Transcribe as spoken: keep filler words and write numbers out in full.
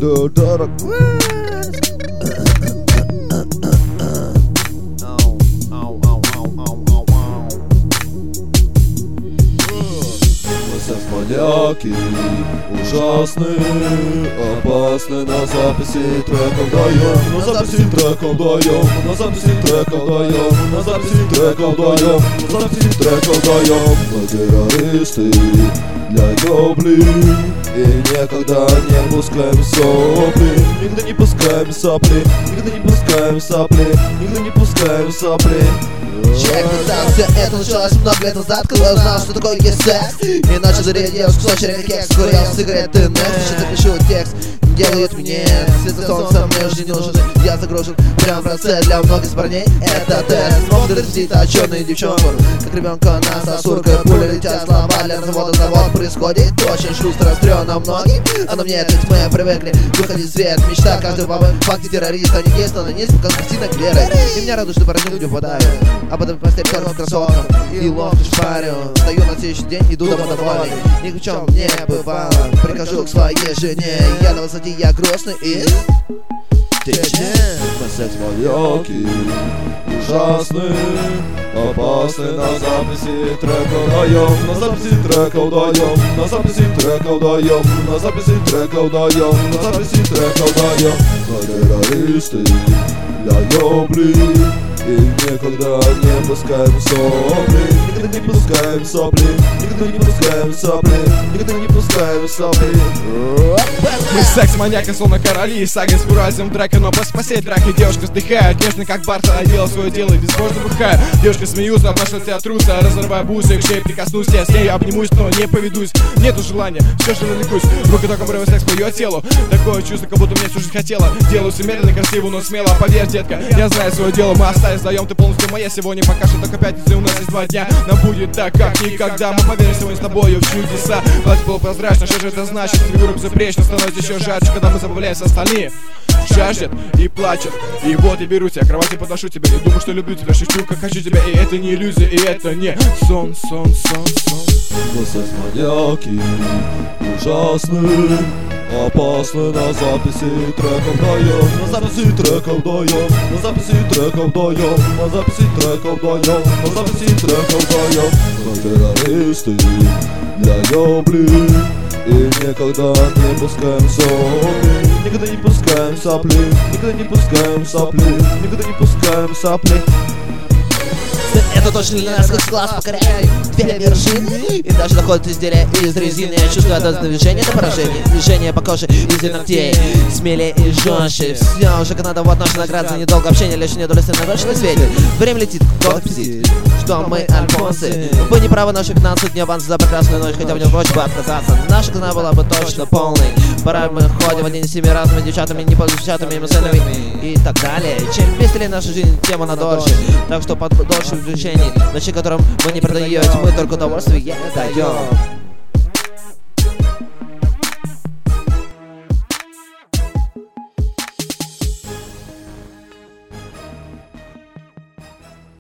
до дорог. Маньяки ужасные, опасны. На записи треков даем, на записи треков даем, на записи треков даем, на записи треков даем, на записи треков даем. Мы террористы для ёбли и никогда не пускаем сопли, никогда не пускаем сопли, никогда не пускаем сопли, никогда не пускаем сопли. Чек, так, все это началось много лет назад, когда я узнал, что такое есть секс. И начал дарить девушку с очередью кекс. Курил сигареты, Next, сейчас запишу текст. Делают мне свет солнца, мне уже не нужен. Я загружен прямо в процесс для многих парней. Это тест, смог дорастить точёную девчонку, как ребенка на сосуркой. Пули летят, слова для завода, завод происходит очень шустро, растрёно многие. А на мне ведь мы привыкли, выходит свет. Мечта каждой бабы, факты террориста. Не есть, но не есть, как картина Клеры. И меня радует, что парадигму не упадаю, а потом постель только кроссовкам и ловко шпарю. Встаю на следующий день, иду домой довольный, ни в чем не бывало. Прихожу к своей жене, я на высоте, я грустный и тече. Мы секс-маньяки ужасны, опасны. На записи треков даем, на записи треков даем, на записи треков даем, на записи треков даем, на записи треков даем. Мы террористы для ёбли и никогда не пускаем сопли, никогда не пускаем сопли, никогда не пускаем сопли, никогда не пускаем сопли. Мы секс-маньяки, словно короли, сага с фуразием драка, но по спасей драки девушка вздыхает, нежно как Барт, она делала свое дело и безбожно бухает. Девушка смеются, обнажают себя труса, разрывая бусы, к шее прикоснусь, я с ней обнимусь, но не поведусь. Нету желания, все же навлекусь, рука только брывый секс по ее телу. Такое чувство, как будто мне всю жизнь хотела. Делаю все медленно, красиво, но смело, поверь, детка, я знаю свое дело, мы остались вдвоем, ты полностью моя. Сегодня пока что только пятница, у нас есть два дня, нам будет так, как никогда. Мы поверим сегодня с тобой в чудеса. Платье было прозрачно, что же это значит? Фигура безупречна, становится еще жарче, когда мы забавляемся, остальные жаждет и плачет. И вот я беру тебя, кровати подношу тебя, и думаю, что люблю тебя, шучу, как хочу тебя. И это не иллюзия, и это не сон, сон, сон, сон. Мы секс-маньяки ужасны, опасны. На записи треков даем, на записи треков даем, на записи треков даем, на записи треков даем, на записи треков даем. Мы террористы для ёбли и никогда не пускаем сопли, никогда не пускаем сопли, никогда не пускаем сопли, никогда не пускаем сопли. Это точно для нас, как глаз покоряет две вершины и даже доходит изделия из резины. Я чувствую это движение до поражения, движение по коже из ногтей, смелее и жестче. Все уже надо, вот наша награда за недолго общение, лишь не доля на точно светит. Время летит, кто пиздит, что мы альфонсы. Вы не правы, наши пятнадцать дней аванс за прекрасную ночь, хотя бы не прочь бы отказаться. Наша цена была бы точно полной. Пора мы ходим один с семи разными девчатами, не пользуясь девчатами, эмоционами и так далее. Чем веселее наша жизнь, тем она дольше. Так что под дольше включений, ночи которым вы не продаете, мы только удовольствие даем.